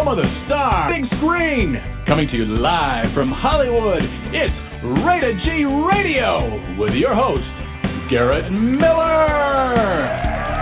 home of the star, big screen. Coming to you live from Hollywood, it's Rated G Radio with your host, Garrett Miller.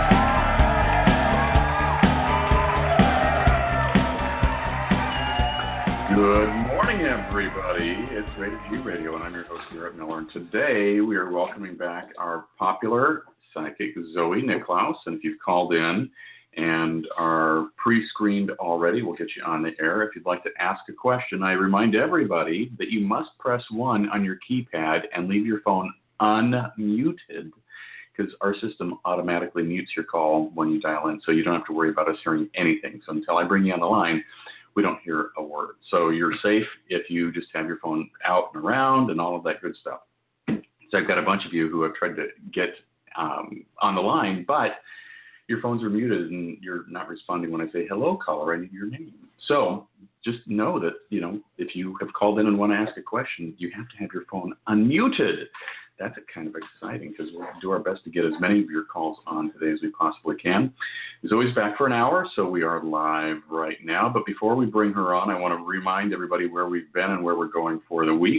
Good morning, everybody. It's Rated G Radio, and I'm your host, Garrett Miller. And today we are welcoming back our popular psychic, Zoe Niklaus. And if you've called in and are pre-screened already, we'll get you on the air. If you'd like to ask a question, I remind everybody that you must press 1 on your keypad and leave your phone unmuted, because our system automatically mutes your call when you dial in, so you don't have to worry about us hearing anything. So until I bring you on the line, we don't hear a word. So you're safe if you just have your phone out and around and all of that good stuff. So I've got a bunch of you who have tried to get on the line, but your phones are muted and you're not responding when I say, hello, caller, I need your name. So just know that, if you have called in and want to ask a question, you have to have your phone unmuted. That's kind of exciting because we'll do our best to get as many of your calls on today as we possibly can. Zoe's back for an hour, so we are live right now. But before we bring her on, I want to remind everybody where we've been and where we're going for the week.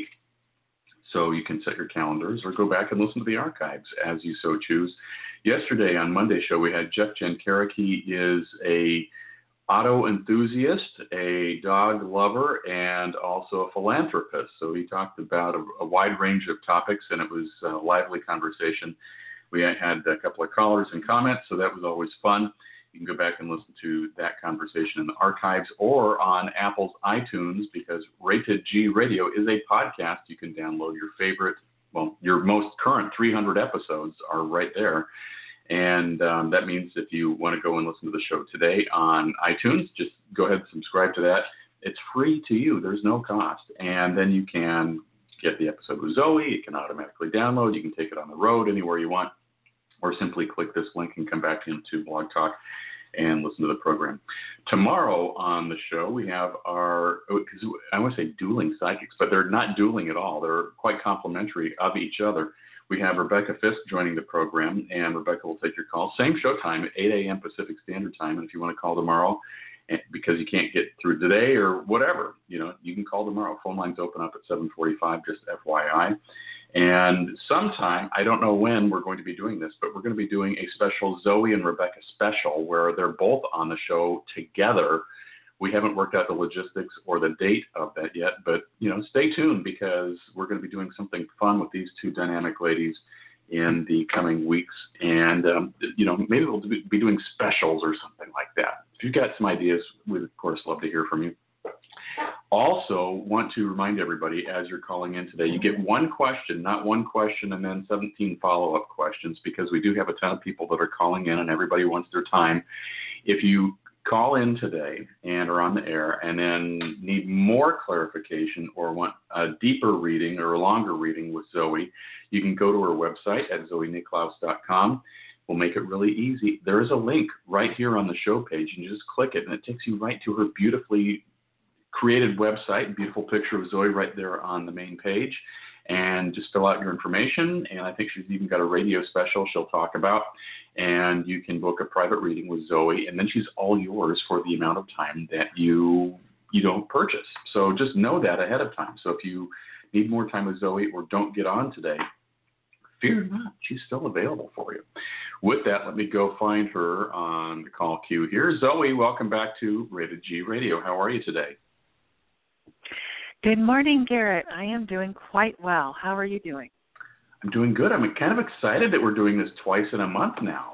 So you can set your calendars or go back and listen to the archives as you so choose. Yesterday on Monday's show, we had Jeff Jenkarik. He is a auto enthusiast, a dog lover, and also a philanthropist. So he talked about a wide range of topics, and it was a lively conversation. We had a couple of callers and comments, so that was always fun. You can go back and listen to that conversation in the archives or on Apple's iTunes, because Rated G Radio is a podcast. You can download your favorite, your most current 300 episodes are right there. And that means if you want to go and listen to the show today on iTunes, just go ahead and subscribe to that. It's free to you. There's no cost. And then you can get the episode with Zoe. You can automatically download. You can take it on the road anywhere you want, or simply click this link and come back into Blog Talk and listen to the program. Tomorrow on the show, we have because I want to say dueling psychics, but they're not dueling at all. They're quite complimentary of each other. We have Rebecca Fisk joining the program, and Rebecca will take your call. Same show time at 8 a.m. Pacific Standard Time. And if you want to call tomorrow because you can't get through today or whatever, you can call tomorrow. Phone lines open up at 7:45, just FYI. And sometime, I don't know when we're going to be doing this, but we're going to be doing a special Zoe and Rebecca special where they're both on the show together. We haven't worked out the logistics or the date of that yet, but, stay tuned because we're going to be doing something fun with these two dynamic ladies in the coming weeks. And, maybe we'll be doing specials or something like that. If you've got some ideas, we'd, of course, love to hear from you. Also, want to remind everybody as you're calling in today, you get one question, not one question and then 17 follow-up questions, because we do have a ton of people that are calling in and everybody wants their time. If you call in today and are on the air and then need more clarification or want a deeper reading or a longer reading with Zoe, you can go to her website at zoeniklaus.com. We'll make it really easy. There is a link right here on the show page, and you just click it, and it takes you right to her beautifully created website, beautiful picture of Zoe right there on the main page, and just fill out your information. And I think she's even got a radio special she'll talk about, and you can book a private reading with Zoe, and then she's all yours for the amount of time that you don't purchase. So just know that ahead of time. So if you need more time with Zoe or don't get on today, fear not, she's still available for you. With that, let me go find her on the call queue here. Zoe, welcome back to Rated G Radio. How are you today? Good morning, Garrett. I am doing quite well. How are you doing? I'm doing good. I'm kind of excited that we're doing this twice in a month now.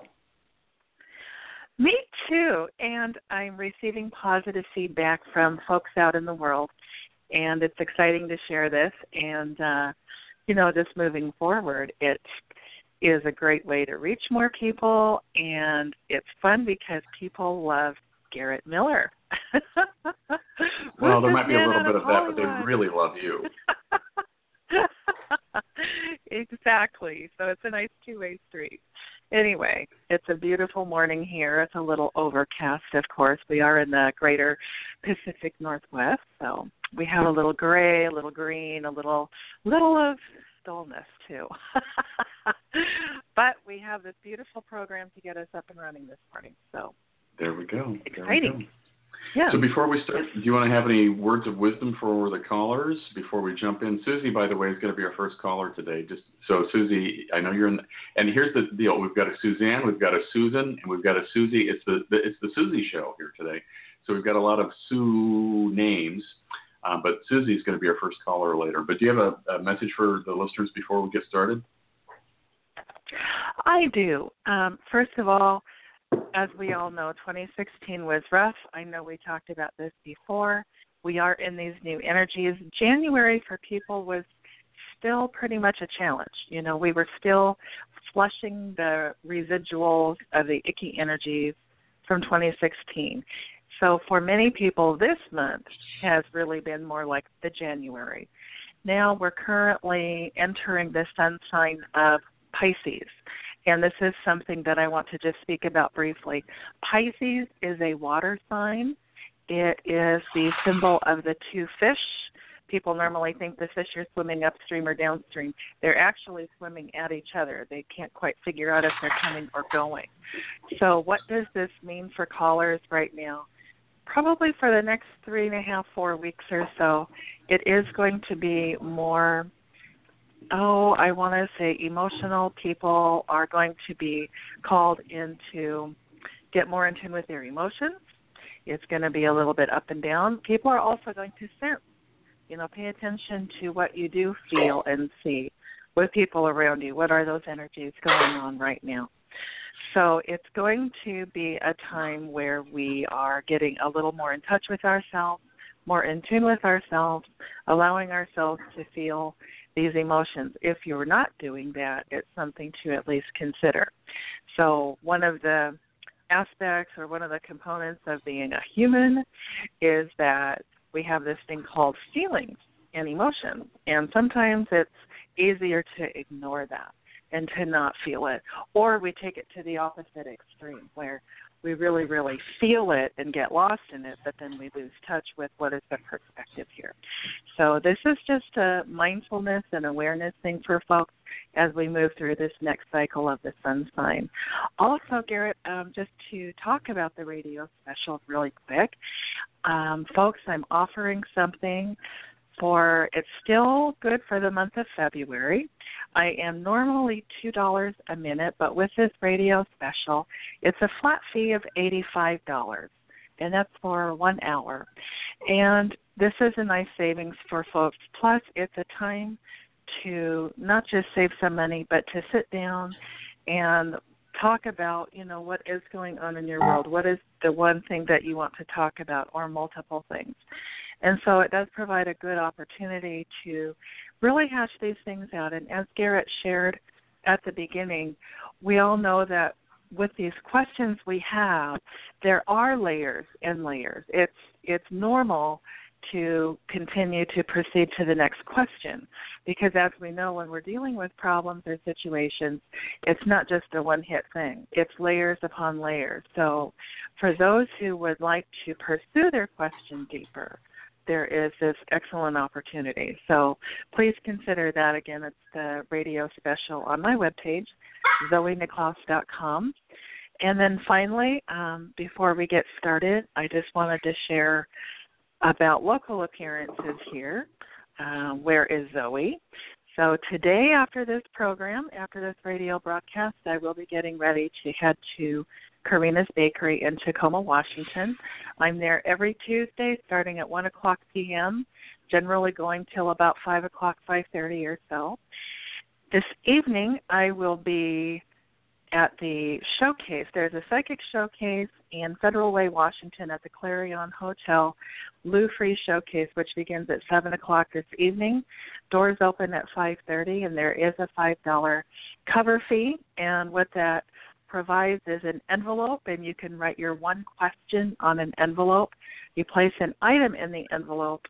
Me too. And I'm receiving positive feedback from folks out in the world. And it's exciting to share this. And, just moving forward, it is a great way to reach more people. And it's fun because people love Garrett Miller. Well, there might be a little bit of that, but they really love you. Exactly. So it's a nice two-way street. Anyway, it's a beautiful morning here. It's a little overcast, of course. We are in the greater Pacific Northwest, so we have a little gray, a little green, a little of dullness, too. But we have this beautiful program to get us up and running this morning. So there we go. exciting. Yeah. So before we start, do you want to have any words of wisdom for the callers before we jump in? Susie, by the way, is going to be our first caller today. Just so, Susie, I know you're in. And here's the deal: we've got a Suzanne, we've got a Susan, and we've got a Susie. It's the Susie show here today. So we've got a lot of Sue names, but Susie's going to be our first caller later. But do you have a message for the listeners before we get started? I do. First of all, as we all know, 2016 was rough. I know we talked about this before. We are in these new energies. January for people was still pretty much a challenge. We were still flushing the residuals of the icky energies from 2016. So for many people, this month has really been more like the January. Now we're currently entering the sun sign of Pisces. And this is something that I want to just speak about briefly. Pisces is a water sign. It is the symbol of the two fish. People normally think the fish are swimming upstream or downstream. They're actually swimming at each other. They can't quite figure out if they're coming or going. So what does this mean for callers right now? Probably for the next 3.5, 4 weeks or so, it is going to be more I want to say emotional. People are going to be called in to get more in tune with their emotions. It's going to be a little bit up and down. People are also going to sense, pay attention to what you do feel and see with people around you. What are those energies going on right now? So it's going to be a time where we are getting a little more in touch with ourselves, more in tune with ourselves, allowing ourselves to feel these emotions. If you're not doing that, it's something to at least consider. So one of the aspects or one of the components of being a human is that we have this thing called feelings and emotions. And sometimes it's easier to ignore that and to not feel it. Or we take it to the opposite extreme where we really, really feel it and get lost in it, but then we lose touch with what is the perspective here. So this is just a mindfulness and awareness thing for folks as we move through this next cycle of the sun sign. Also, Garrett, just to talk about the radio special really quick, folks, I'm offering something it's still good for the month of February. I am normally $2 a minute, but with this radio special, it's a flat fee of $85, and that's for 1 hour. And this is a nice savings for folks. Plus, it's a time to not just save some money, but to sit down and talk about, what is going on in your world. What is the one thing that you want to talk about, or multiple things? And so it does provide a good opportunity to really hash these things out. And as Garrett shared at the beginning, we all know that with these questions we have, there are layers and layers. It's normal to continue to proceed to the next question because as we know, when we're dealing with problems or situations, it's not just a one-hit thing. It's layers upon layers. So for those who would like to pursue their question deeper, there is this excellent opportunity. So please consider that. Again, it's the radio special on my webpage, ZoeNiklaus.com. And then finally, before we get started, I just wanted to share about local appearances here. Where is Zoe? So today after this program, after this radio broadcast, I will be getting ready to head to Karina's Bakery in Tacoma, Washington. I'm there every Tuesday starting at 1 o'clock p.m., generally going till about 5 o'clock, 5:30 or so. This evening I will be at the showcase. There's a psychic showcase in Federal Way, Washington at the Clarion Hotel, Lou Free Showcase, which begins at 7 o'clock this evening. Doors open at 5:30, and there is a $5 cover fee. And what that provides is an envelope, and you can write your one question on an envelope. You place an item in the envelope,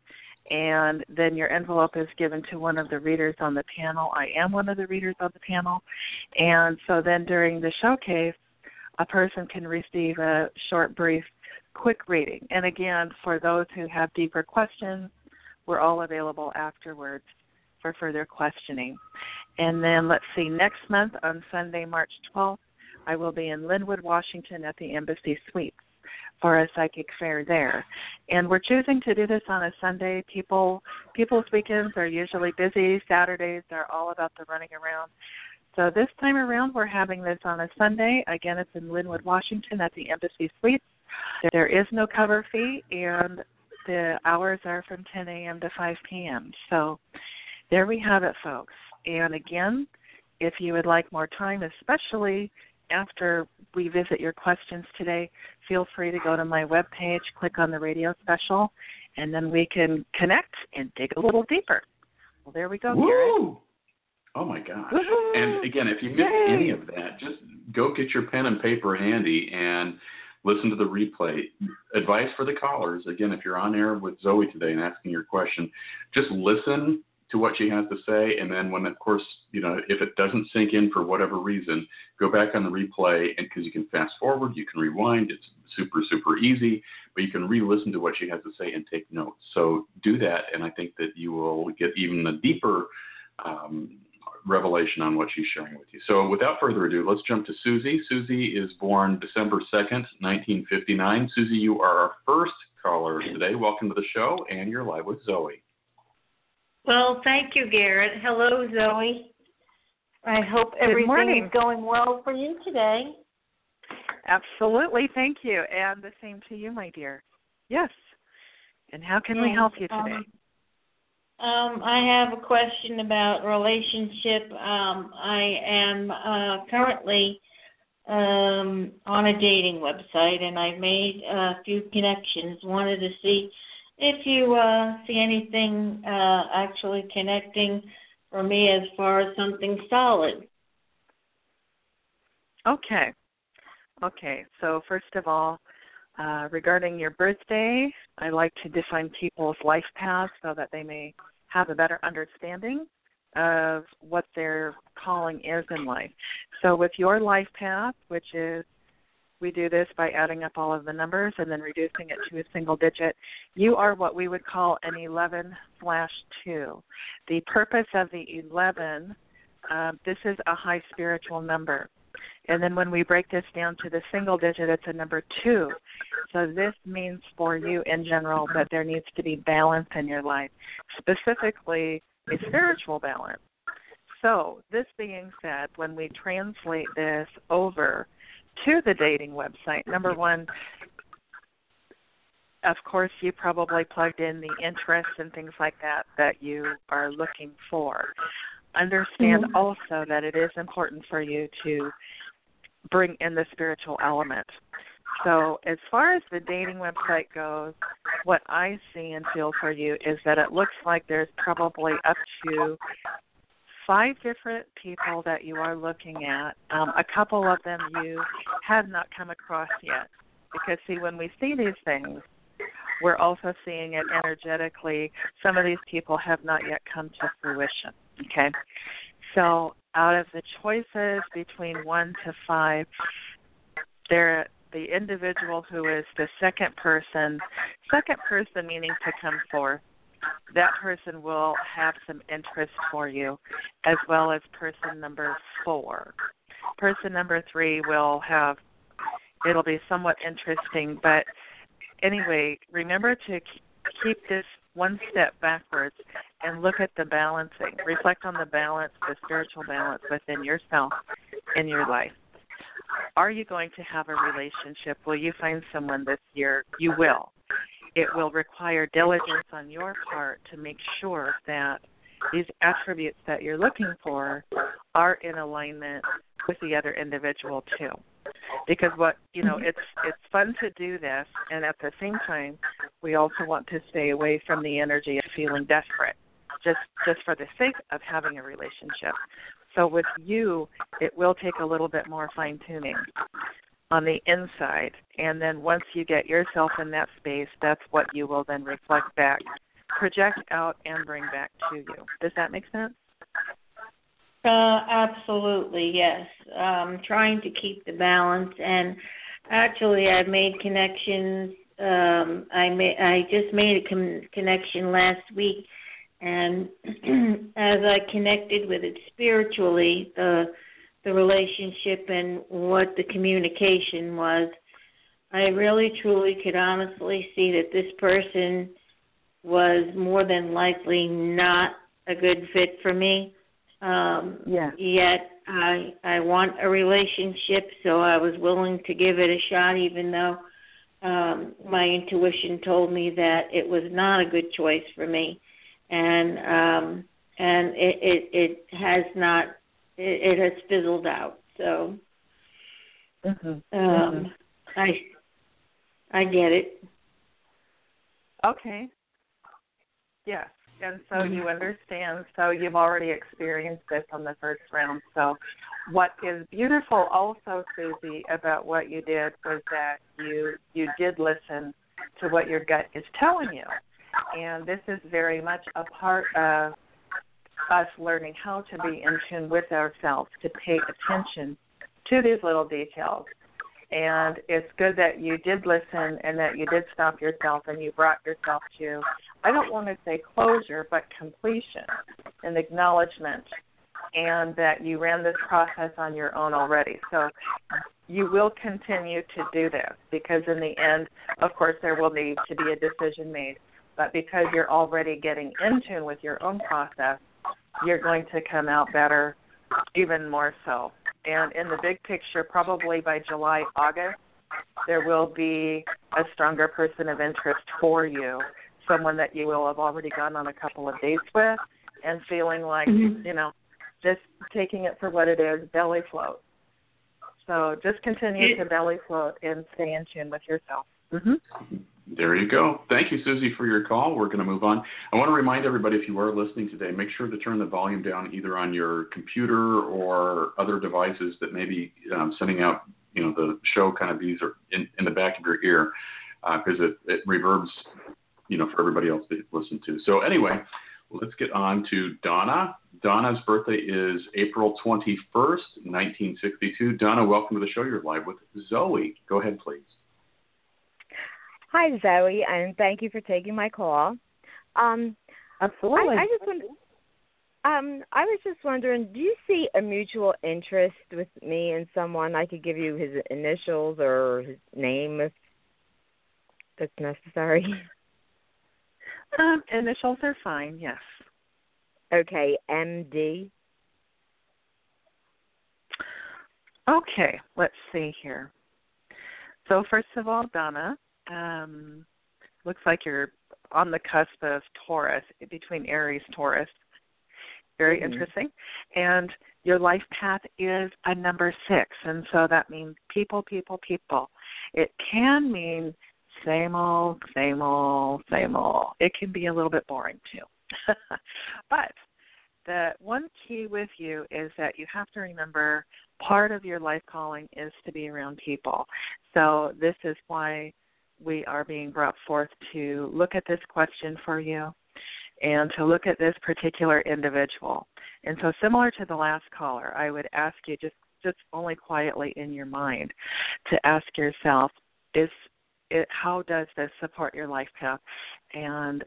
and then your envelope is given to one of the readers on the panel. I am one of the readers on the panel. And so then during the showcase, a person can receive a short, brief, quick reading. And again, for those who have deeper questions, we're all available afterwards for further questioning. And then let's see, next month on Sunday, March 12th, I will be in Linwood, Washington at the Embassy Suites for a psychic fair there. And we're choosing to do this on a Sunday. People's weekends are usually busy. Saturdays are all about the running around. So this time around, we're having this on a Sunday. Again, it's in Linwood, Washington at the Embassy Suites. There is no cover fee, and the hours are from 10 a.m. to 5 p.m. So there we have it, folks. And again, if you would like more time, especially after we visit your questions today, feel free to go to my webpage, click on the radio special, and then we can connect and dig a little deeper. Well, there we go, Garrett. Oh, my gosh. Woo-hoo. And, again, if you missed any of that, just go get your pen and paper handy and listen to the replay. Advice for the callers, again, if you're on air with Zoe today and asking your question, just listen to what she has to say, and then when, of course, if it doesn't sink in for whatever reason, go back on the replay, and because you can fast forward, you can rewind. It's super, super easy, but you can re-listen to what she has to say and take notes. So do that, and I think that you will get even a deeper revelation on what she's sharing with you. So without further ado, let's jump to Susie. Susie is born December 2nd, 1959. Susie, you are our first caller today. Welcome to the show, and you're live with Zoe. Well, thank you, Garrett. Hello, Zoe. I hope everything is going well for you today. Absolutely. Thank you. And the same to you, my dear. Yes. And how can we help you today? I have a question about relationship. I am currently on a dating website, and I've made a few connections. Wanted to see if you see anything actually connecting for me as far as something solid. Okay. So first of all, regarding your birthday, I like to define people's life paths so that they may have a better understanding of what their calling is in life. So with your life path, which is, we do this by adding up all of the numbers and then reducing it to a single digit, you are what we would call an 11/2. The purpose of the 11, this is a high spiritual number. And then when we break this down to the single digit, it's a number 2. So this means for you in general that there needs to be balance in your life, specifically a spiritual balance. So this being said, when we translate this over to the dating website, number one, of course, you probably plugged in the interests and things like that you are looking for. Understand also that it is important for you to bring in the spiritual element. So as far as the dating website goes, what I see and feel for you is that it looks like there's probably up to 5 different people that you are looking at. A couple of them you have not come across yet. Because, see, when we see these things, we're also seeing it energetically. Some of these people have not yet come to fruition, okay? So out of the choices between 1 to 5, the individual who is the second person meaning to come forth, that person will have some interest for you, as well as person number 4. Person number 3 it'll be somewhat interesting, but anyway, remember to keep this one step backwards and look at the balancing. Reflect on the balance, the spiritual balance within yourself in your life. Are you going to have a relationship? Will you find someone this year? You will. It will require diligence on your part to make sure that these attributes that you're looking for are in alignment with the other individual too. Because it's fun to do this, and at the same time, we also want to stay away from the energy of feeling desperate, just for the sake of having a relationship. So with you, it will take a little bit more fine-tuning on the inside, and then once you get yourself in that space, that's what you will then reflect back, project out, and bring back to you. Does that make sense? Absolutely, yes. Trying to keep the balance, and actually I've made connections. I just made a connection last week, and as I connected with it spiritually, the relationship and what the communication was, I really, truly could honestly see that this person was more than likely not a good fit for me. Yet I want a relationship, so I was willing to give it a shot, even though my intuition told me that it was not a good choice for me, and it has not. It has fizzled out. So I get it. Okay. Yes. And so you understand, so you've already experienced this on the first round. So what is beautiful also, Susie, about what you did was that you did listen to what your gut is telling you. And this is very much a part of us learning how to be in tune with ourselves, to pay attention to these little details. And it's good that you did listen and that you did stop yourself and you brought yourself to, I don't want to say closure, but completion and acknowledgement, and that you ran this process on your own already. So you will continue to do this because in the end, of course, there will need to be a decision made. But because you're already getting in tune with your own process, you're going to come out better, even more so. And in the big picture, probably by July, August, there will be a stronger person of interest for you, someone that you will have already gone on a couple of dates with and feeling like, just taking it for what it is, belly float. So just continue to belly float and stay in tune with yourself. There you go. Thank you, Susie, for your call. We're going to move on. I want to remind everybody, if you are listening today, make sure to turn the volume down either on your computer or other devices that may be sending out, the show kind of these are in the back of your ear because it reverbs, for everybody else to listen to. So anyway, let's get on to Donna. Donna's birthday is April 21st, 1962. Donna, welcome to the show. You're live with Zoe. Go ahead, please. Hi, Zoe, and thank you for taking my call. Absolutely. I was just wondering, do you see a mutual interest with me and someone? I could give you his initials or his name if that's necessary. Initials are fine, yes. Okay, MD. Okay, let's see here. So first of all, Donna, looks like you're on the cusp of Taurus, between Aries, Taurus. Very interesting. And your life path is a number 6, and so that means people. It can mean same old. It can be a little bit boring too. But the one key with you is that you have to remember part of your life calling is to be around people. So this is why we are being brought forth to look at this question for you and to look at this particular individual. And so similar to the last caller, I would ask you just only quietly in your mind to ask yourself, how does this support your life path? And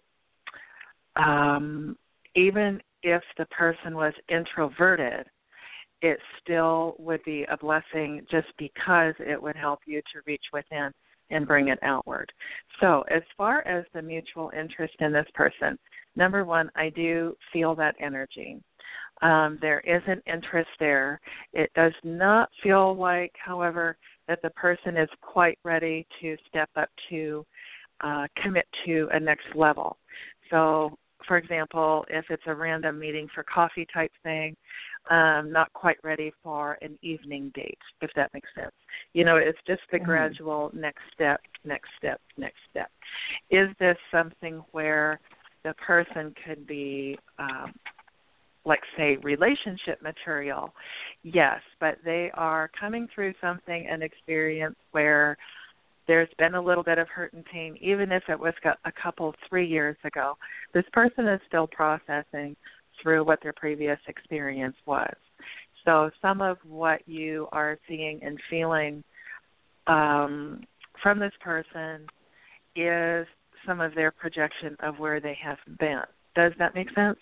even if the person was introverted, it still would be a blessing just because it would help you to reach within and bring it outward. So as far as the mutual interest in this person, number one, I do feel that energy. There is an interest there. It does not feel like, however, that the person is quite ready to step up to commit to a next level. So, for example, if it's a random meeting for coffee type thing, not quite ready for an evening date, if that makes sense. It's just the gradual next step. Is this something where the person could be, like, say, relationship material? Yes, but they are coming through something, an experience where there's been a little bit of hurt and pain, even if it was a couple, 3 years ago. This person is still processing through what their previous experience was. So some of what you are seeing and feeling from this person is some of their projection of where they have been. Does that make sense?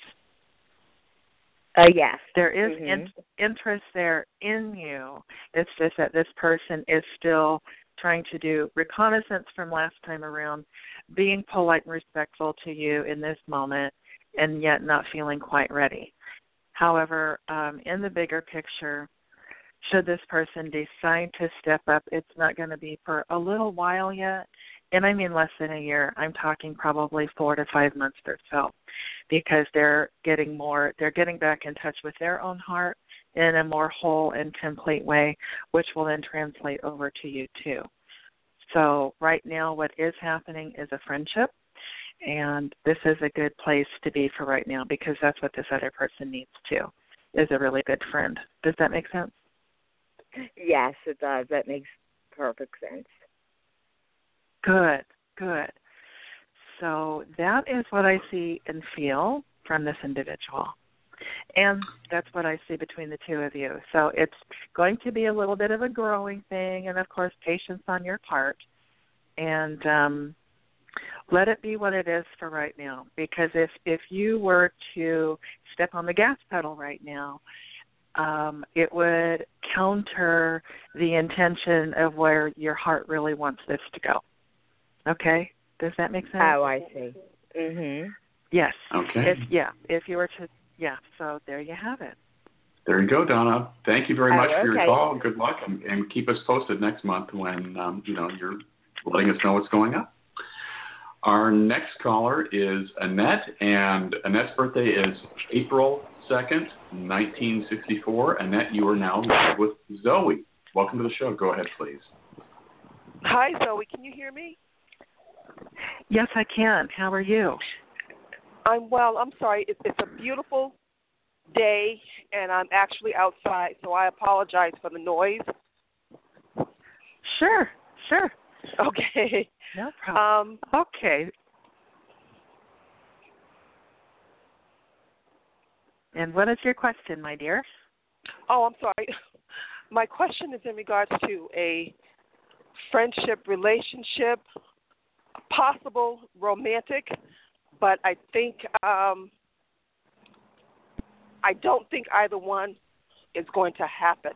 Yes. There is interest there in you. It's just that this person is still trying to do reconnaissance from last time around, being polite and respectful to you in this moment, and yet not feeling quite ready. However, in the bigger picture, should this person decide to step up, it's not going to be for a little while yet, and I mean less than a year. I'm talking probably 4 to 5 months or so, because they're getting back in touch with their own heart in a more whole and complete way, which will then translate over to you too. So right now what is happening is a friendship, and this is a good place to be for right now, because that's what this other person needs too, is a really good friend. Does that make sense? Yes, it does. That makes perfect sense. Good. So that is what I see and feel from this individual. And that's what I see between the two of you. So it's going to be a little bit of a growing thing, and, of course, patience on your part. And let it be what it is for right now. Because if you were to step on the gas pedal right now, it would counter the intention of where your heart really wants this to go. Okay? Does that make sense? Oh, I see. Mhm. Yes. Okay. If you were to, so there you have it. There you go, Donna. Thank you very much for your okay. call. Good luck, and keep us posted next month when you're letting us know what's going on. Our next caller is Annette, and Annette's birthday is April 2nd, 1964. Annette, you are now live with Zoe. Welcome to the show. Go ahead, please. Hi, Zoe. Can you hear me? Yes, I can. How are you? I'm well. I'm sorry. It's a beautiful day, and I'm actually outside, so I apologize for the noise. Sure. Okay. No problem. Okay. And what is your question, my dear? Oh, I'm sorry. My question is in regards to a friendship, relationship, possible romantic, but I think I don't think either one is going to happen.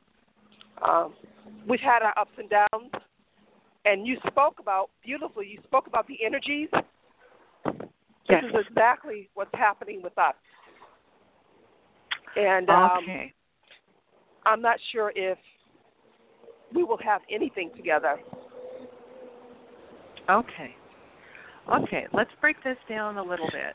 We've had our ups and downs, and you spoke about the energies. Yes. This is exactly what's happening with us. And okay. I'm not sure if we will have anything together. Okay, let's break this down a little bit.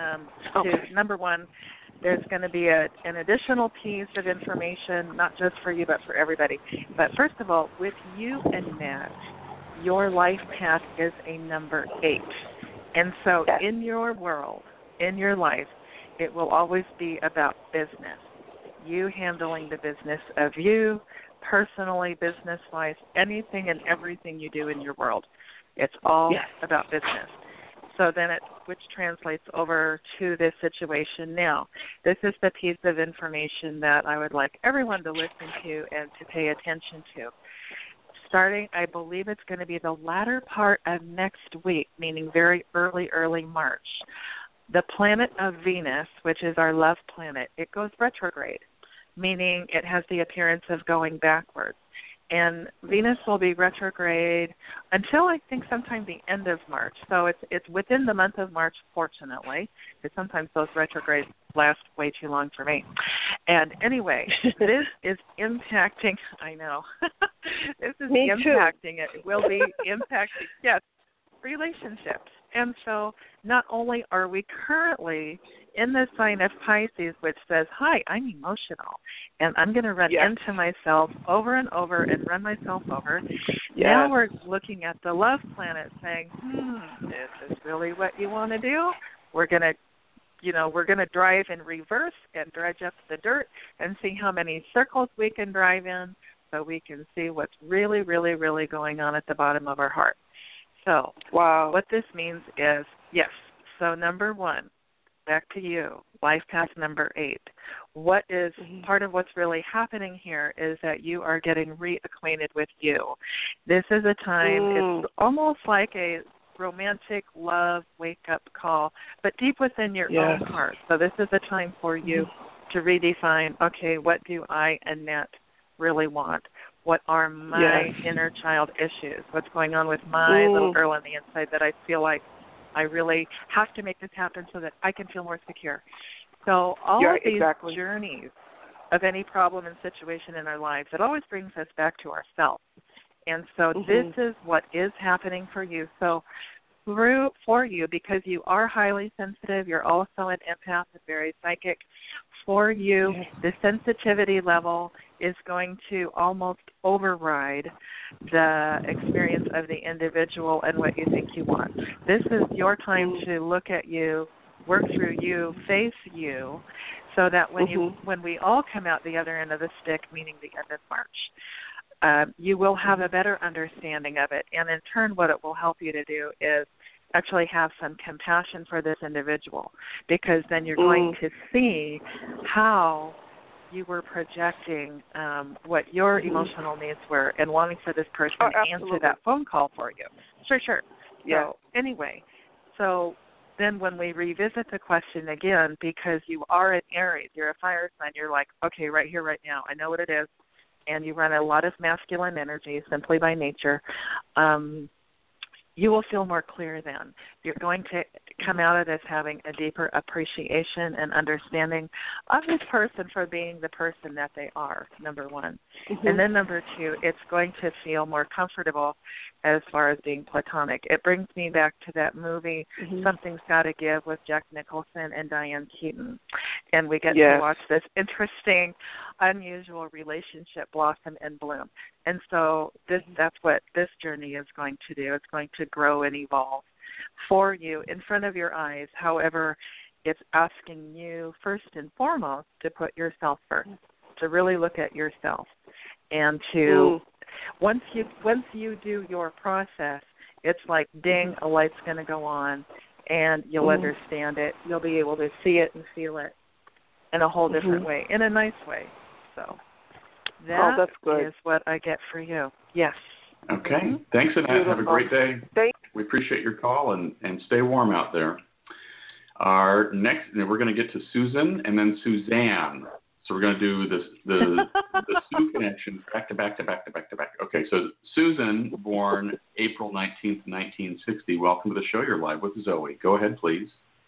To number one, there's going to be an additional piece of information, not just for you, but for everybody. But first of all, with you and Matt, your life path is a number 8. And so in your world, in your life, it will always be about business. You handling the business of you, personally, business-wise, anything and everything you do in your world. It's all about business. So then which translates over to this situation now. This is the piece of information that I would like everyone to listen to and to pay attention to. Starting, I believe it's going to be the latter part of next week, meaning very early March. The planet of Venus, which is our love planet, it goes retrograde, meaning it has the appearance of going backwards. And Venus will be retrograde until I think sometime the end of March. So it's within the month of March, fortunately, because sometimes those retrogrades last way too long for me. And anyway, this is impacting, I know, this is me impacting too. It will be impacting, relationships. And so not only are we currently in the sign of Pisces, which says, hi, I'm emotional, and I'm going to run into myself over and over and run myself over. Now we're looking at the love planet saying, is this really what you want to do? We're going to drive in reverse and dredge up the dirt and see how many circles we can drive in so we can see what's really, really, really going on at the bottom of our heart. So what this means is, so number 1, back to you, life path number 8. What is part of what's really happening here is that you are getting reacquainted with you. This is a time, it's almost like a romantic love wake-up call, but deep within your own heart. So this is a time for you to redefine, okay, what do I and Nat really want? What are my inner child issues? What's going on with my little girl on the inside that I feel like I really have to make this happen so that I can feel more secure? So all of these journeys of any problem and situation in our lives, it always brings us back to ourselves. And so this is what is happening for you. So for you, because you are highly sensitive, you're also an empath and very psychic. For you, the sensitivity level is going to almost override the experience of the individual and what you think you want. This is your time to look at you, work through you, face you, so that when we all come out the other end of the stick, meaning the end of March, you will have a better understanding of it. And in turn, what it will help you to do is actually have some compassion for this individual, because then you're going to see how you were projecting what your emotional needs were and wanting for this person to answer that phone call for you. Sure. Yeah. So anyway, so then when we revisit the question again, because you are an Aries, you're a fire sign, you're like, okay, right here, right now, I know what it is, and you run a lot of masculine energy simply by nature, you will feel more clear then. You're going to come out of this having a deeper appreciation and understanding of this person for being the person that they are, number one. And then number two, it's going to feel more comfortable as far as being platonic. It brings me back to that movie, Something's Gotta Give, with Jack Nicholson and Diane Keaton. And we get to watch this interesting, unusual relationship blossom and bloom. And so that's what this journey is going to do. It's going to grow and evolve for you in front of your eyes. However, it's asking you first and foremost to put yourself first, to really look at yourself, and to once you do your process, it's like ding, a light's going to go on, and you'll understand it. You'll be able to see it and feel it in a whole different way, in a nice way. So that's good. Is what I get for you. Yes. Okay. Thanks, Annette. Have a great day. We appreciate your call, and stay warm out there. Our next, we're going to get to Susan and then Suzanne. So we're going to do the Sue connections back to back. Okay, so Susan, born April 19th, 1960. Welcome to the show. You're live with Zoe. Go ahead, please.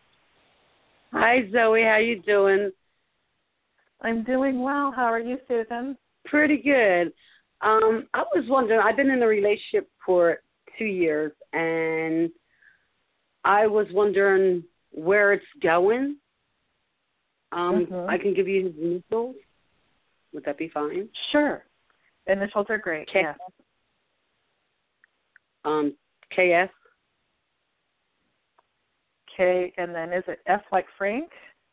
Hi, Zoe. How you doing? I'm doing well. How are you, Susan? Pretty good. I was wondering, I've been in a relationship for 2 years, and I was wondering where it's going. I can give you his initials. Would that be fine? Sure. Initials are great. KS. KS. K, and then is it F like Frank?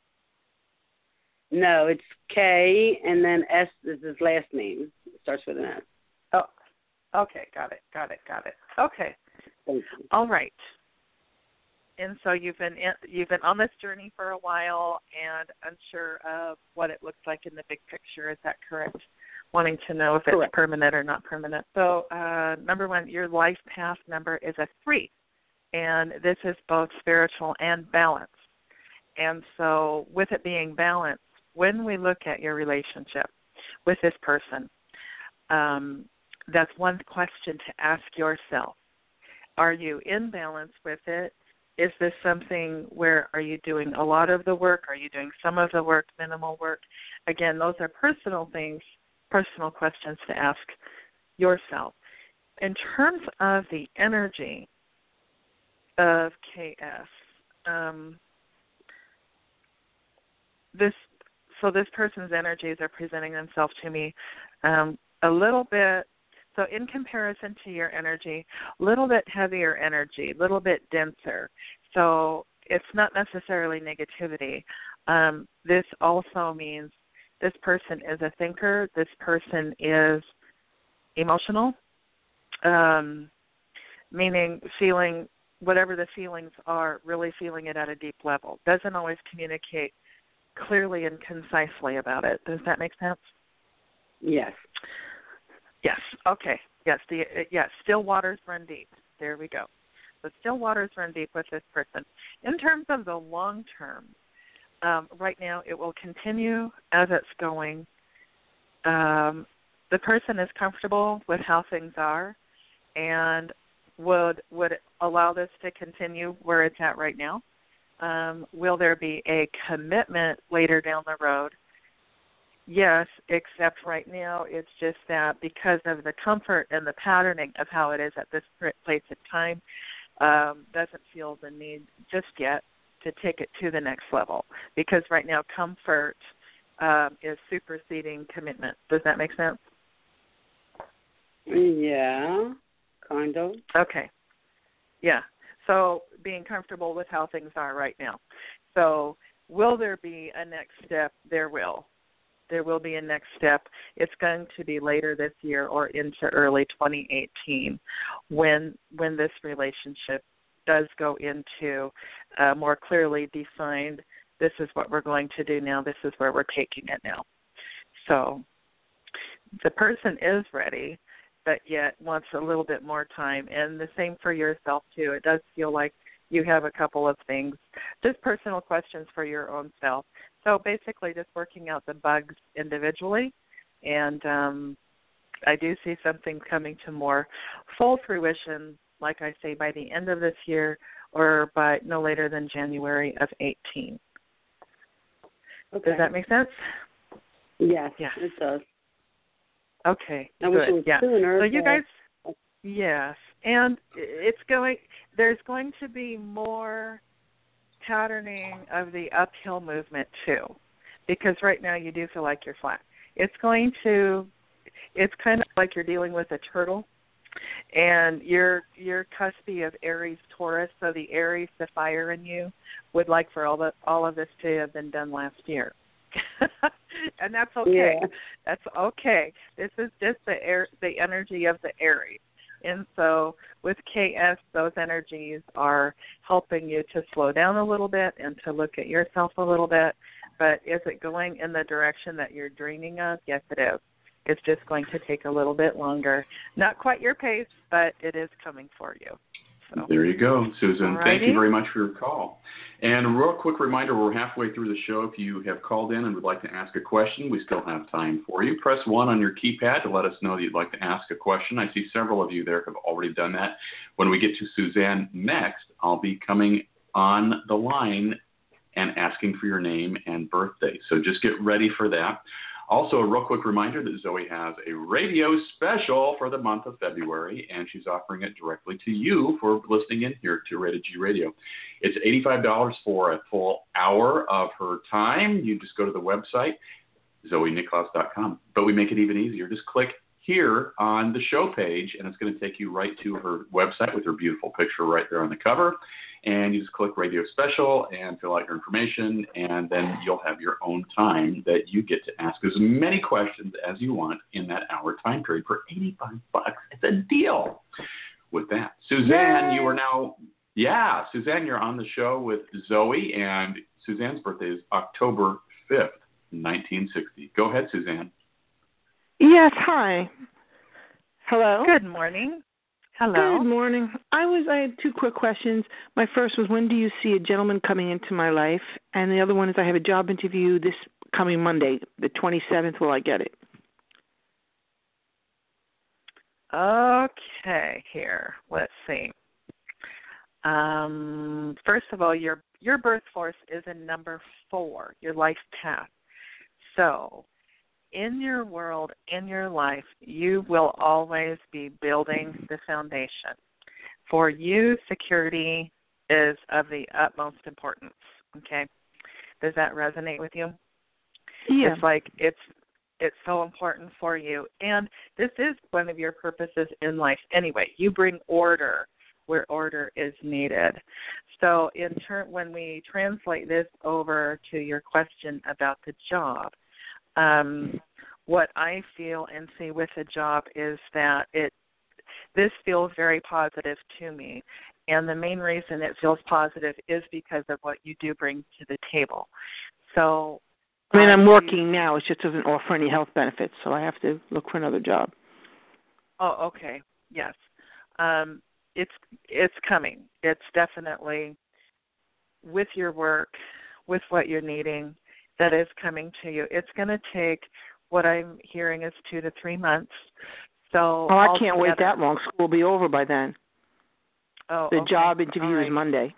No, it's K, and then S is his last name. It starts with an S. Oh, okay. Got it. Okay. Thank you. All right. And so you've been on this journey for a while and unsure of what it looks like in the big picture. Is that correct? Wanting to know if it's permanent or not permanent. So number one, your life path number is a 3, and this is both spiritual and balanced. And so with it being balanced, when we look at your relationship with this person, that's one question to ask yourself. Are you in balance with it? Is this something where are you doing a lot of the work? Are you doing some of the work, minimal work? Again, those are personal things, personal questions to ask yourself. In terms of the energy of KS, this person's energies are presenting themselves to me a little bit. So in comparison to your energy, a little bit heavier energy, a little bit denser. So it's not necessarily negativity. This also means this person is a thinker. This person is emotional, meaning feeling whatever the feelings are, really feeling it at a deep level. Doesn't always communicate clearly and concisely about it. Does that make sense? Yes. Yes. Okay. Yes. Still waters run deep. There we go. So still waters run deep with this person. In terms of the long term, right now it will continue as it's going. the person is comfortable with how things are and would allow this to continue where it's at right now. Will there be a commitment later down the road? Yes, except right now it's just that because of the comfort and the patterning of how it is at this place in time, doesn't feel the need just yet to take it to the next level. Because right now comfort is superseding commitment. Does that make sense? Yeah, kind of. Okay. Yeah. So being comfortable with how things are right now. So will there be a next step? There will. There will be a next step. It's going to be later this year or into early 2018 when this relationship does go into more clearly defined, this is what we're going to do now, this is where we're taking it now. So the person is ready, but yet wants a little bit more time. And the same for yourself, too. It does feel like you have a couple of things, just personal questions for your own self. So basically just working out the bugs individually. And I do see something coming to more full fruition, like I say, by the end of this year or by no later than January of 18. Okay. Does that make sense? Yes, yeah. It does. Okay, I wish it was sooner. So you guys, yes, and there's going to be more patterning of the uphill movement too, because right now you do feel like you're flat. It's kind of like you're dealing with a turtle, and you're cuspy of Aries Taurus, so the Aries, the fire in you, would like for all of this to have been done last year. And that's okay. Yeah. That's okay. This is just the energy of the Aries. And so with KS, those energies are helping you to slow down a little bit and to look at yourself a little bit. But is it going in the direction that you're dreaming of? Yes, it is. It's just going to take a little bit longer. Not quite your pace, but it is coming for you. So. There you go, Susan. Alrighty. Thank you very much for your call. And a real quick reminder, we're halfway through the show. If you have called in and would like to ask a question, we still have time for you. Press 1 on your keypad to let us know that you'd like to ask a question. I see several of you there have already done that. When we get to Suzanne next, I'll be coming on the line and asking for your name and birthday. So just get ready for that. Also, a real quick reminder that Zoe has a radio special for the month of February, and she's offering it directly to you for listening in here to Rated G Radio. It's $85 for a full hour of her time. You just go to the website, ZoeNiklaus.com. But we make it even easier. Just click here on the show page, and it's going to take you right to her website with her beautiful picture right there on the cover. And you just click Radio Special and fill out your information, and then you'll have your own time that you get to ask as many questions as you want in that hour time period for $85. It's a deal. With that, Suzanne, you are now, Suzanne, you're on the show with Zoe, and Suzanne's birthday is October 5th, 1960. Go ahead, Suzanne. Yes, hi. Hello. Good morning. Hello. Good morning. I had 2 quick questions. My first was, when do you see a gentleman coming into my life? And the other one is, I have a job interview this coming Monday, the 27th. Will I get it? Okay, here. Let's see. First of all, your birth force is in number 4, your life path. So in your world, in your life, you will always be building the foundation. For you, security is of the utmost importance, okay? Does that resonate with you? Yeah. It's like it's so important for you. And this is one of your purposes in life anyway. You bring order where order is needed. So when we translate this over to your question about the job, what I feel and see with the job is that this feels very positive to me. And the main reason it feels positive is because of what you do bring to the table. So I'm working now. It just doesn't offer any health benefits, so I have to look for another job. Oh, okay. Yes. It's coming. It's definitely with your work, with what you're needing, that is coming to you. It's going to take what I'm hearing is 2 to 3 months. So I can't wait that long. School will be over by then. Oh, the job interview is Monday.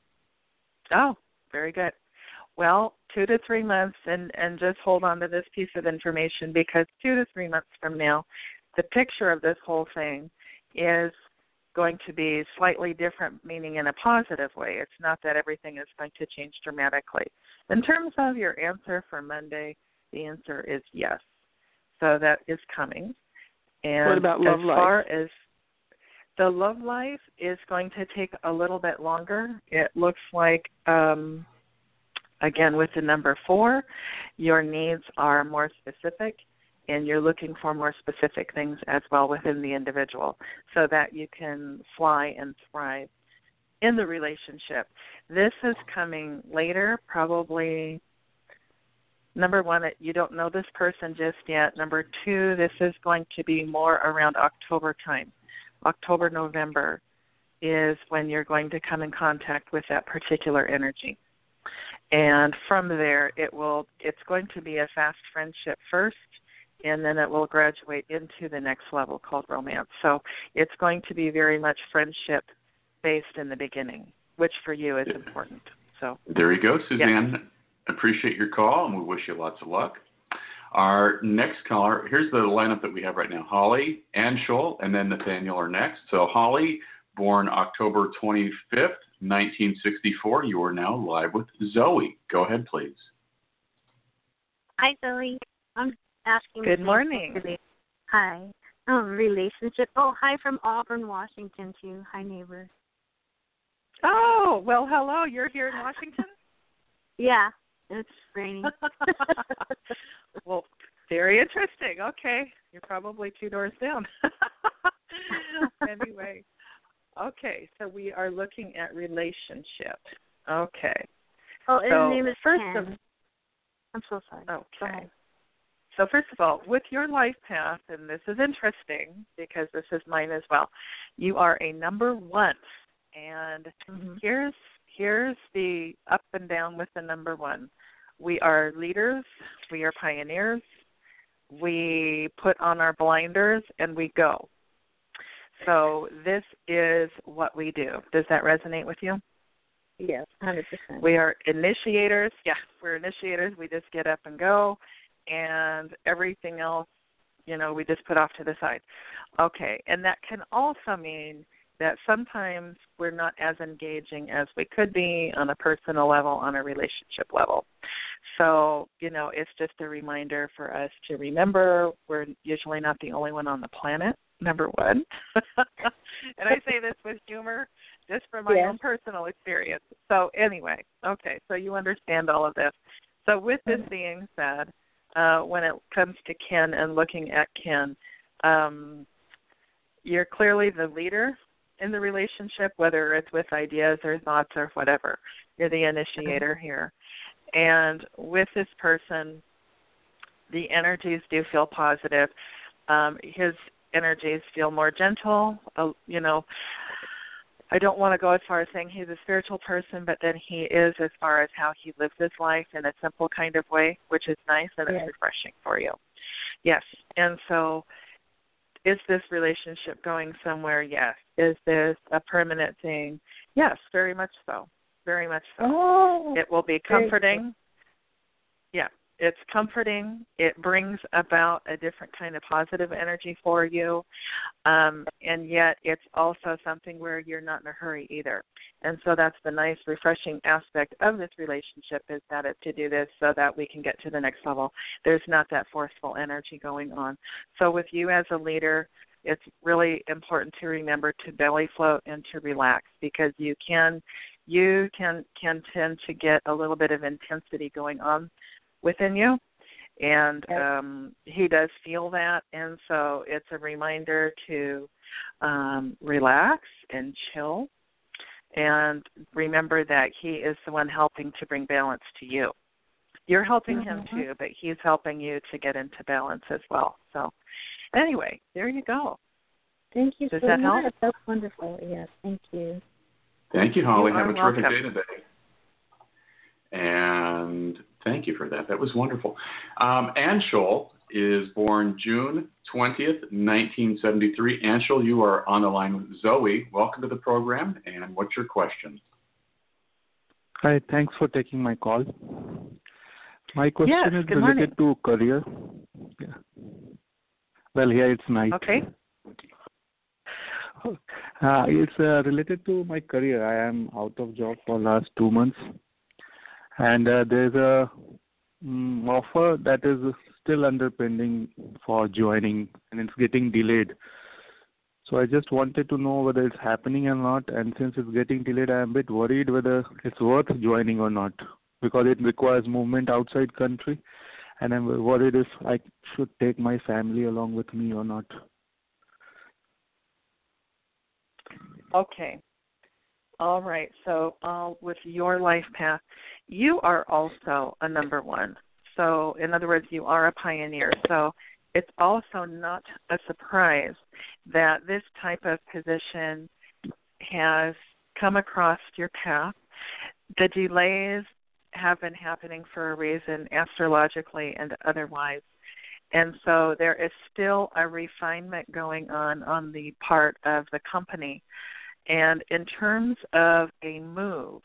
Oh, very good. Well, 2 to 3 months, and just hold on to this piece of information, because 2 to 3 months from now, the picture of this whole thing is going to be slightly different, meaning in a positive way. It's not that everything is going to change dramatically. In terms of your answer for Monday, the answer is yes. So that is coming. And what about love life? As far as the love life is going to take a little bit longer. It looks like, again, with the number 4, your needs are more specific, and you're looking for more specific things as well within the individual so that you can fly and thrive in the relationship. This is coming later, probably. Number 1, you don't know this person just yet. Number 2, this is going to be more around October time. October, November is when you're going to come in contact with that particular energy. And from there, it's going to be a fast friendship first, and then it will graduate into the next level called romance. So it's going to be very much friendship-based in the beginning, which for you is important. So there you go, Suzanne. Yes. Appreciate your call, and we wish you lots of luck. Our next caller, here's the lineup that we have right now. Holly, Ann Scholl, and then Nathaniel are next. So Holly, born October 25th, 1964. You are now live with Zoe. Go ahead, please. Hi, Zoe. I'm asking. Good morning. Hi. Relationship. Oh, hi from Auburn, Washington, too. Hi, neighbor. Oh, well, hello. You're here in Washington? Yeah. It's raining. Well, very interesting. Okay. You're probably 2 doors down. Anyway. Okay. So we are looking at relationship. Okay. Oh, and so the name is first Ken. I'm so sorry. Okay. So first of all, with your life path, and this is interesting because this is mine as well, you are a number 1. And here's the up and down with the number 1. We are leaders. We are pioneers. We put on our blinders and we go. So this is what we do. Does that resonate with you? Yes, 100%. We are initiators. Yeah, we're initiators. We just get up and go, and everything else, we just put off to the side. Okay, and that can also mean that sometimes we're not as engaging as we could be on a personal level, on a relationship level. So, it's just a reminder for us to remember we're usually not the only one on the planet, number 1. And I say this with humor just from my own personal experience. So anyway, okay, so you understand all of this. So with this being said, when it comes to Ken and looking at Ken, you're clearly the leader in the relationship, whether it's with ideas or thoughts or whatever. You're the initiator here. And with this person, the energies do feel positive. His energies feel more gentle. I don't want to go as far as saying he's a spiritual person, but then he is as far as how he lives his life in a simple kind of way, which is nice and it's refreshing for you. Yes. And so is this relationship going somewhere? Yes. Is this a permanent thing? Yes, very much so. Very much so. Oh, it will be comforting. Yeah, it's comforting. It brings about a different kind of positive energy for you. And yet it's also something where you're not in a hurry either. And so that's the nice, refreshing aspect of this relationship, is that it's to do this so that we can get to the next level. There's not that forceful energy going on. So with you as a leader, it's really important to remember to belly float and to relax, because you can tend to get a little bit of intensity going on within you. And he does feel that, and so it's a reminder to relax and chill, and remember that he is the one helping to bring balance to you. You're helping him too, but he's helping you to get into balance as well. So anyway, there you go. Thank you Does so that much. help? That's wonderful. Yes, thank you. Thank you, Holly. You have a terrific welcome. day today. And thank you for that. That was wonderful. Ann Scholl, is born June 20th, 1973. Anshul, you are on the line with Zoe. Welcome to the program, and what's your question? Hi, thanks for taking my call. My question is related to career. Yeah. Well, here it's night. Okay. It's related to my career. I am out of job for last 2 months, and there's a offer that is still under pending for joining, and it's getting delayed. So I just wanted to know whether it's happening or not, and since it's getting delayed, I'm a bit worried whether it's worth joining or not, because it requires movement outside country, and I'm worried if I should take my family along with me or not. Okay. All right. So with your life path, you are also a number one. So in other words, you are a pioneer. So it's also not a surprise that this type of position has come across your path. The delays have been happening for a reason, astrologically and otherwise. And so there is still a refinement going on the part of the company. And in terms of a move,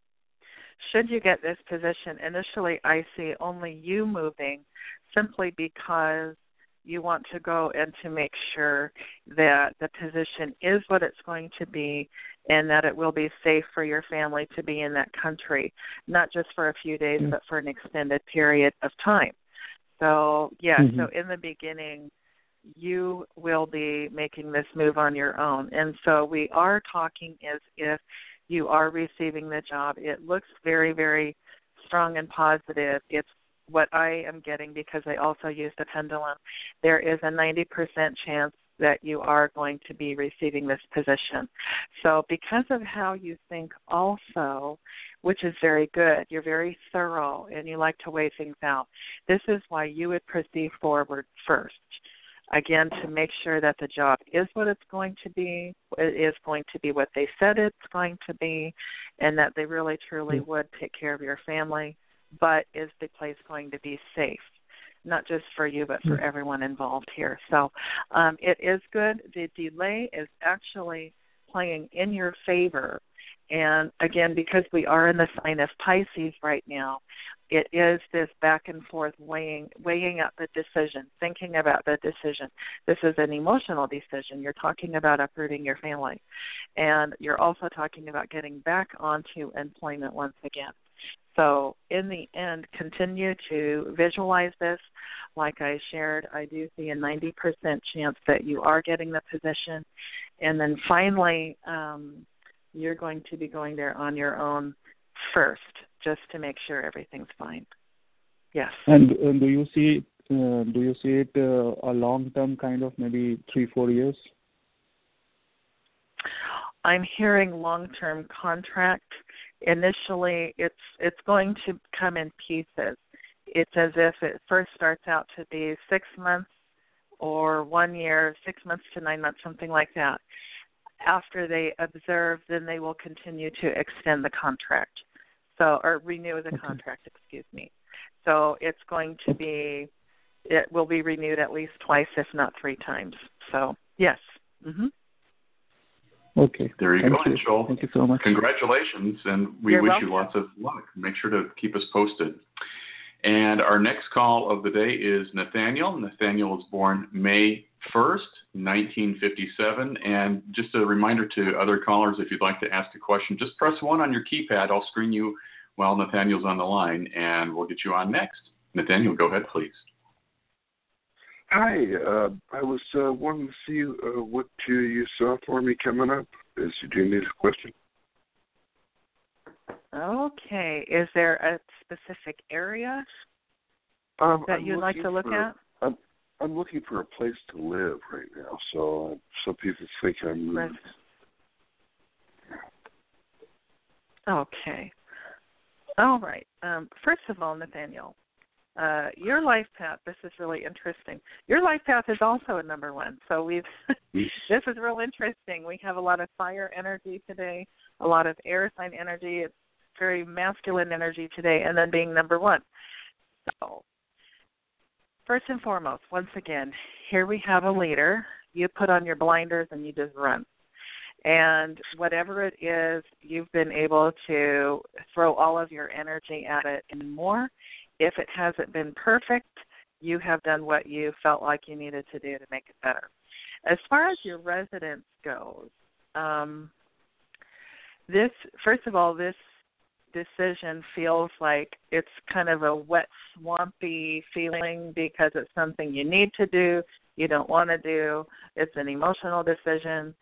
should you get this position, initially I see only you moving simply because you want to go and to make sure that the position is what it's going to be and that it will be safe for your family to be in that country, not just for a few days, but for an extended period of time. So, so in the beginning, you will be making this move on your own. And so we are talking as if you are receiving the job. It looks very, very strong and positive. It's what I am getting because I also used a pendulum. There is a 90% chance that you are going to be receiving this position. So because of how you think also, which is very good, you're very thorough and you like to weigh things out, this is why you would proceed forward first. Again, to make sure that the job is what it's going to be, it is going to be what they said it's going to be, and that they really, truly would take care of your family, but is the place going to be safe, not just for you, but for everyone involved here. So it is good. The delay is actually playing in your favor. And, again, because we are in the sign of Pisces right now, it is this back and forth weighing up the decision, thinking about the decision. This is an emotional decision. You're talking about uprooting your family. And you're also talking about getting back onto employment once again. So in the end, continue to visualize this. Like I shared, I do see a 90% chance that you are getting the position. And then finally, you're going to be going there on your own first, just to make sure everything's fine. Yes. And do you see it a long-term kind of maybe 3-4 years? I'm hearing long-term contract. Initially, it's going to come in pieces. It's as if it first starts out to be 6 months or 1 year, 6 months to 9 months, something like that. After they observe, then they will continue to extend the contract. Or renew the contract, excuse me. So it's going to be, it will be renewed at least twice, if not 3 times. So, yes. Okay. There you go, Anshul. Thank you so much. Congratulations, and we wish you lots of luck. Make sure to keep us posted. And our next call of the day is Nathaniel. Nathaniel was born May 1st, 1957. And just a reminder to other callers, if you'd like to ask a question, just press 1 on your keypad. I'll screen you while Nathaniel's on the line, and we'll get you on next. Nathaniel, go ahead, please. Hi. I was wanting to see what you saw for me coming up. Do you need a question? Okay. Is there a specific area that you'd like to look at? I'm looking for a place to live right now, so some people think I'm moving. Okay. All right. First of all, Nathaniel, your life path, this is really interesting. Your life path is also a number 1. So this is real interesting. We have a lot of fire energy today, a lot of air sign energy. It's very masculine energy today, and then being number 1. So first and foremost, once again, here we have a leader. You put on your blinders and you just run. And whatever it is, you've been able to throw all of your energy at it and more. If it hasn't been perfect, you have done what you felt like you needed to do to make it better. As far as your residence goes, first of all, this decision feels like it's kind of a wet, swampy feeling because it's something you need to do, you don't want to do. It's an emotional decision.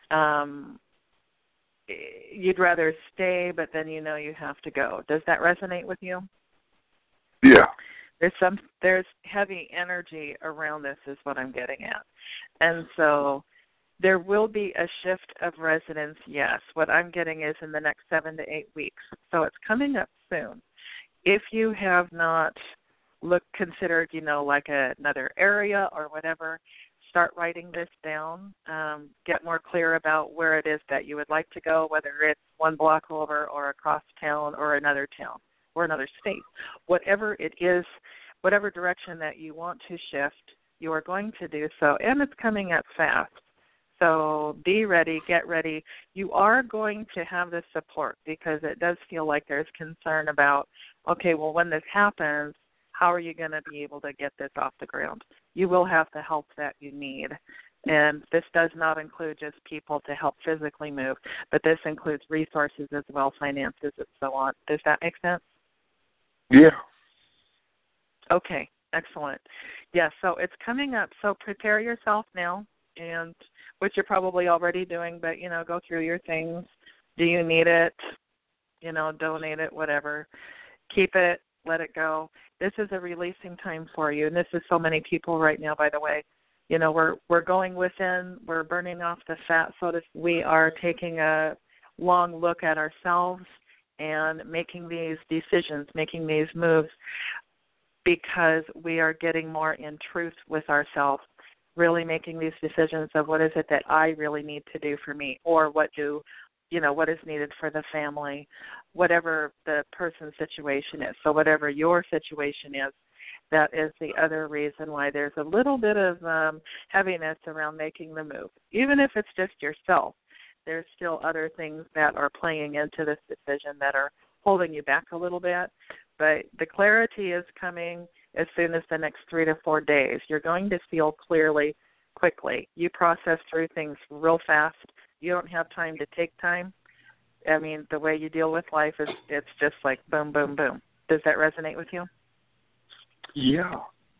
You'd rather stay, but then you know you have to go. Does that resonate with you? Yeah. There's heavy energy around this is what I'm getting at. And so there will be a shift of residence, yes. What I'm getting is in the next 7 to 8 weeks. So it's coming up soon. If you have not considered, like another area or whatever, start writing this down. Get more clear about where it is that you would like to go, whether it's one block over or across town or another town or another state. Whatever it is, whatever direction that you want to shift, you are going to do so, and it's coming up fast. So be ready, get ready. You are going to have the support because it does feel like there's concern about, okay, well, when this happens, how are you going to be able to get this off the ground? You will have the help that you need. And this does not include just people to help physically move, but this includes resources as well, finances and so on. Does that make sense? Yeah. Okay, excellent. Yeah, so it's coming up. So prepare yourself now, and which you're probably already doing, but, go through your things. Do you need it? Donate it, whatever. Keep it, let it go. This is a releasing time for you, and this is so many people right now, by the way. We're going within, we're burning off the fat, so we are taking a long look at ourselves and making these decisions, making these moves, because we are getting more in truth with ourselves, really making these decisions of what is it that I really need to do for me, or what is needed for the family, whatever the person's situation is. So whatever your situation is, that is the other reason why there's a little bit of heaviness around making the move. Even if it's just yourself, there's still other things that are playing into this decision that are holding you back a little bit. But the clarity is coming as soon as the next 3 to 4 days. You're going to feel clearly quickly. You process through things real fast. You don't have time to take time. I mean, the way you deal with life it's just like boom, boom, boom. Does that resonate with you? Yeah.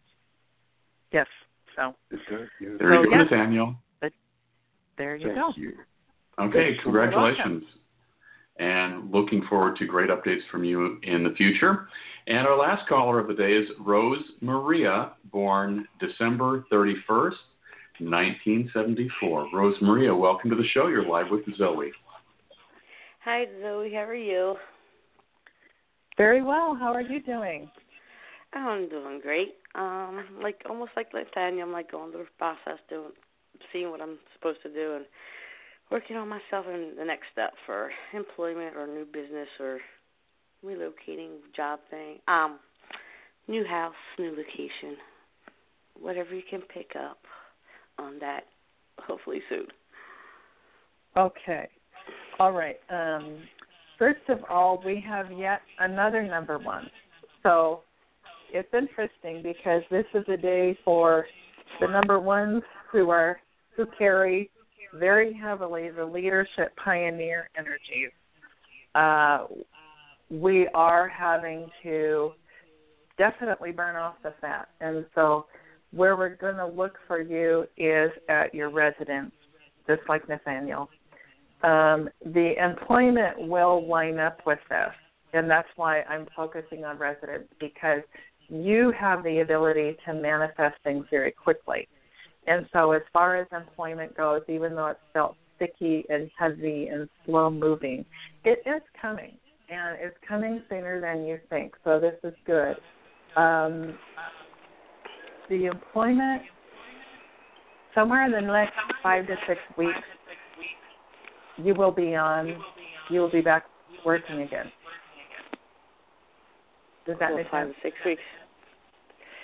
Yes. So. There you go, Nathaniel. There you go. You. Okay, congratulations. And looking forward to great updates from you in the future. And our last caller of the day is Rose Maria, born December 31st, 1974. Rose Maria, welcome to the show. You're live with Zoe. Hi, Zoe. How are you? Very well. How are you doing? I'm doing great. Almost like Nathaniel, I'm going through the process, seeing what I'm supposed to do, and working on myself in the next step for employment or new business or relocating job thing. New house, new location, whatever you can pick up on that, hopefully soon. Okay. All right. First of all, we have yet another number one. So it's interesting because this is a day for the number ones who carry very heavily the leadership pioneer energies. We are having to definitely burn off the fat. And so where we're going to look for you is at your residence, just like Nathaniel. The employment will line up with this, and that's why I'm focusing on residence, because you have the ability to manifest things very quickly. And so as far as employment goes, even though it felt sticky and heavy and slow-moving, it is coming, and it's coming sooner than you think, so this is good. The employment, somewhere in the next 5 to 6 weeks, you will be back working again. Does that make sense? 5 to 6 weeks.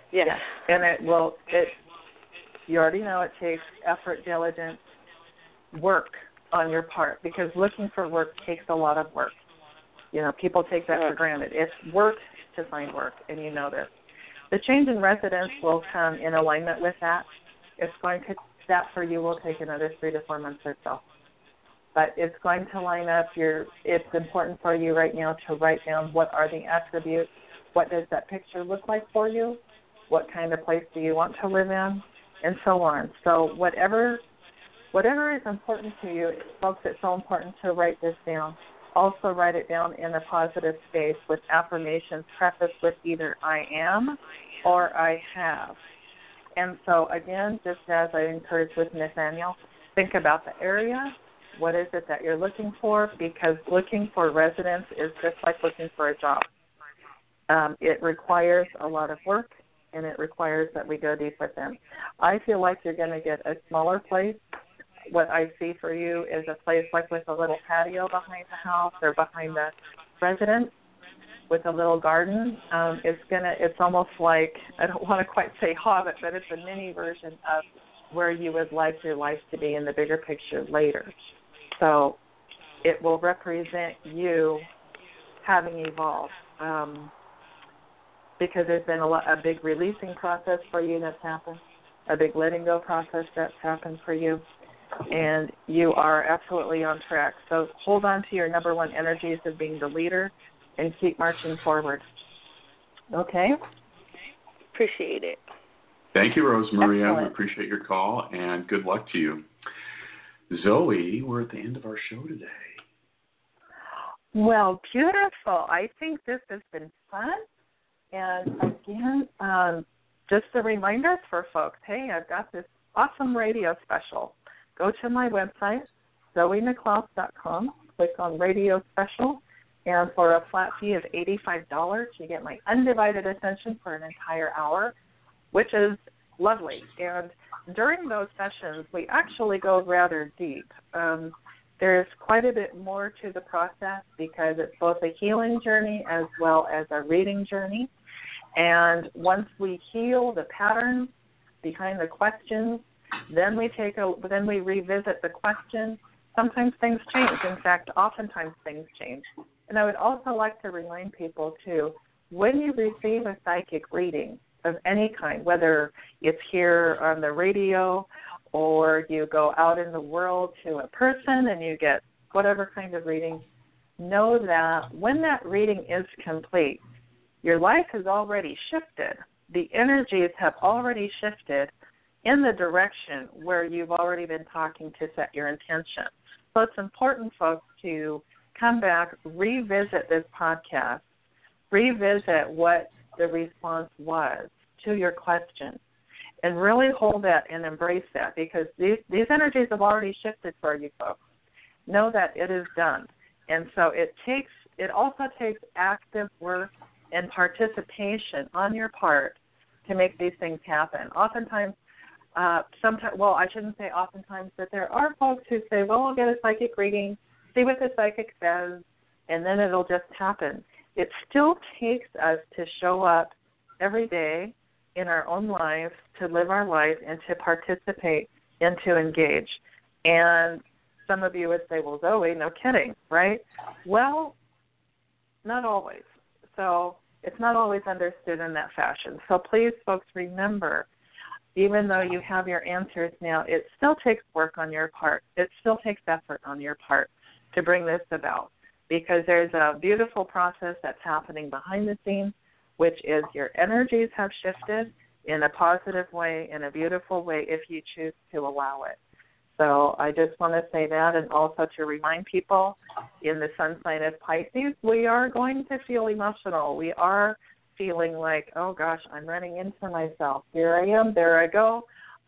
Yes. And you already know it takes effort, diligence, work on your part, because looking for work takes a lot of work. People take that for granted. It's work to find work, and you know this. The change in residence will come in alignment with that. That for you will take another 3 to 4 months or so. But it's going to line up. It's important for you right now to write down what are the attributes, what does that picture look like for you, what kind of place do you want to live in, and so on. So whatever is important to you, folks, it's so important to write this down. Also write it down in a positive space with affirmations prefaced with either I am or I have. And so, again, just as I encouraged with Nathaniel, think about the area. What is it that you're looking for? Because looking for residence is just like looking for a job. It requires a lot of work, and it requires that we go deep within. I feel like you're going to get a smaller place. What I see for you is a place like with a little patio behind the house or behind the residence with a little garden. It's almost like, I don't want to quite say Hobbit, but it's a mini version of where you would like your life to be in the bigger picture later. So it will represent you having evolved. Because there's been a big releasing process for you that's happened, a big letting go process that's happened for you, and you are absolutely on track. So hold on to your number one energies of being the leader and keep marching forward. Okay? Appreciate it. Thank you, Rosemaria. Excellent. We appreciate your call, and good luck to you. Zoe, we're at the end of our show today. Well, beautiful. I think this has been fun. And again, just a reminder for folks, hey, I've got this awesome radio special. Go to my website, ZoeNiklaus.com, click on radio special, and for a flat fee of $85, you get my undivided attention for an entire hour, which is lovely. And during those sessions, we actually go rather deep. There's quite a bit more to the process because it's both a healing journey as well as a reading journey. And once we heal the patterns behind the questions, then we revisit the question. Sometimes things change. In fact, oftentimes things change. And I would also like to remind people, too, when you receive a psychic reading of any kind, whether it's here on the radio or you go out in the world to a person and you get whatever kind of reading, know that when that reading is complete, your life has already shifted. The energies have already shifted in the direction where you've already been talking to set your intention. So it's important, folks, to come back, revisit this podcast, revisit what the response was to your question, and really hold that and embrace that, because these energies have already shifted for you folks. Know that it is done. And so it also takes active work and participation on your part to make these things happen. Oftentimes, I shouldn't say oftentimes, but there are folks who say, well, I'll get a psychic reading, see what the psychic says, and then it'll just happen. It still takes us to show up every day in our own lives, to live our life, and to participate and to engage. And some of you would say, well, Zoe, no kidding, right? Well, not always. So it's not always understood in that fashion. So please, folks, remember, even though you have your answers now, it still takes work on your part. It still takes effort on your part to bring this about, because there's a beautiful process that's happening behind the scenes, which is your energies have shifted in a positive way, in a beautiful way, if you choose to allow it. So I just want to say that, and also to remind people, in the sun sign of Pisces, we are going to feel emotional. We are feeling like, oh gosh, I'm running into myself. Here I am, there I go.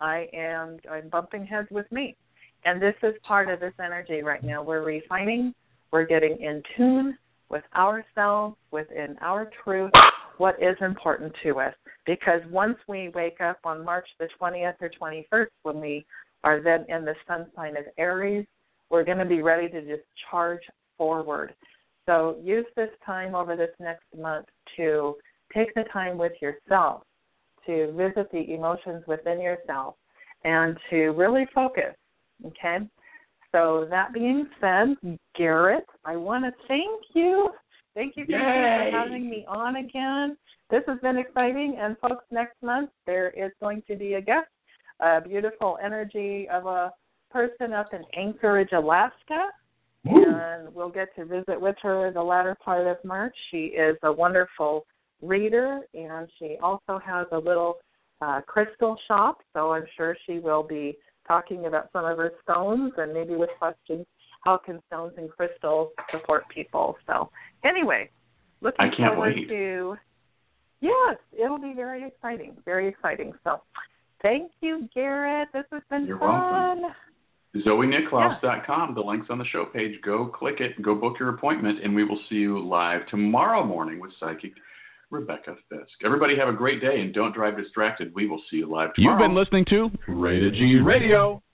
I'm bumping heads with me. And this is part of this energy right now. We're refining, we're getting in tune with ourselves, within our truth, what is important to us. Because once we wake up on March the 20th or 21st, when we are then in the sun sign of Aries, we're going to be ready to just charge forward. So use this time over this next month to take the time with yourself to visit the emotions within yourself and to really focus, okay? So that being said, Garrett, I want to thank you. Thank you for having me on again. This has been exciting. And, folks, next month there is going to be a guest, a beautiful energy of a person up in Anchorage, Alaska. And we'll get to visit with her the latter part of March. She is a wonderful reader, and she also has a little crystal shop, so I'm sure she will be talking about some of her stones and maybe with questions, how can stones and crystals support people. So anyway, looking forward to, yes, it'll be very exciting, very exciting. So thank you, Garrett. This has been fun. Welcome. ZoeNiklaus.com. The link's on the show page. Go click it, go book your appointment, and we will see you live tomorrow morning with Psychic Rebecca Fisk. Everybody have a great day, and don't drive distracted. We will see you live tomorrow. You've been listening to Rated G Radio.